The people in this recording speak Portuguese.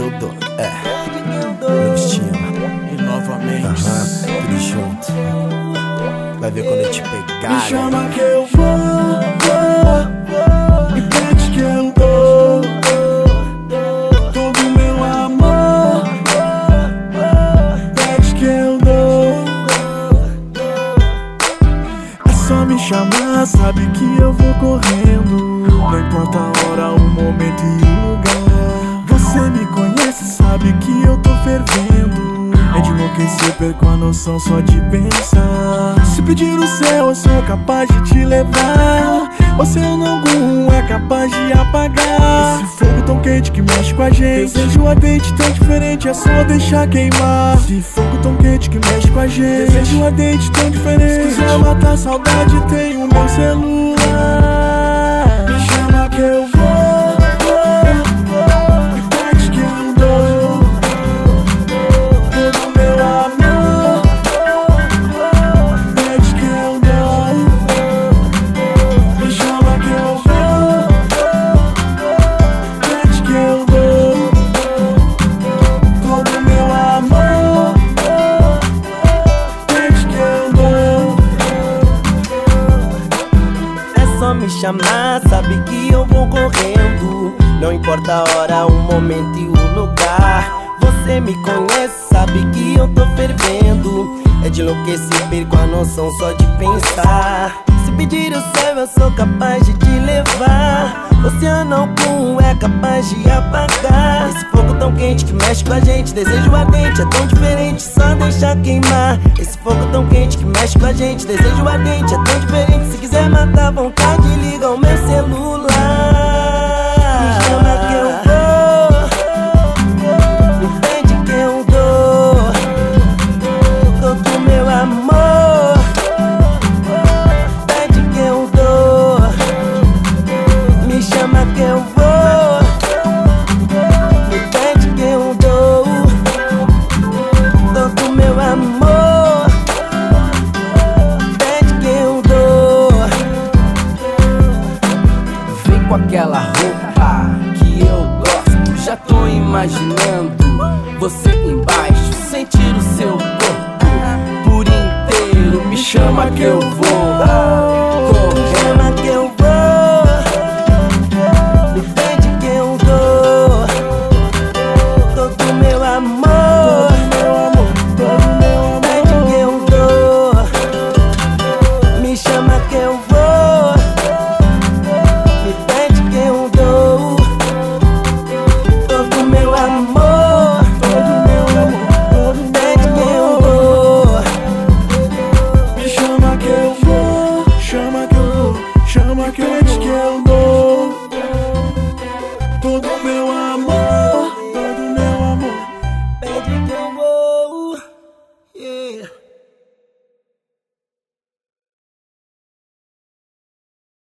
que eu dou. Novo estima. E novamente, tudo junto. Vai ver quando eu te pegar. Me chama que eu vou. Me pede que eu dou todo meu amor. Pede que eu dou. É só me chamar, sabe que eu vou correndo. Não importa a hora, o momento e o lugar. Você me conhece, sabe que eu tô fervendo. É de enlouquecer, perco a noção só de pensar. Se pedir o céu, eu sou capaz de te levar. Oceano algum é capaz de apagar esse fogo tão quente que mexe com a gente. Desejo ardente, tão diferente, é só deixar queimar. Esse fogo tão quente que mexe com a gente. Desejo ardente, tão diferente. Se quiser matar a saudade, tem o meu celular. Me chama que eu vou. Me chamar, sabe que eu vou correndo. Não importa a hora, o momento e o lugar. Você me conhece, sabe que eu tô fervendo. É de enlouquecer, perco a noção só de pensar. Se pedir o céu, eu sou capaz de te levar. Oceano algum é capaz de apagar esse fogo tão quente que mexe com a gente. Desejo ardente, é tão diferente, só deixar queimar. Esse fogo tão quente que mexe com a gente. Desejo ardente, é tão diferente. Se quiser matar à vontade, liga o meu celular. Me chama que eu vou. Me pede que eu dou todo meu amor. Pede que eu dou. Me chama que eu vou. Me pede que eu dou todo meu amor. Pede que eu dou. Vem com aquela roupa que eu gosto. Já tô imaginando você embaixo, sentir o seu corpo por inteiro. Me chama que eu vou.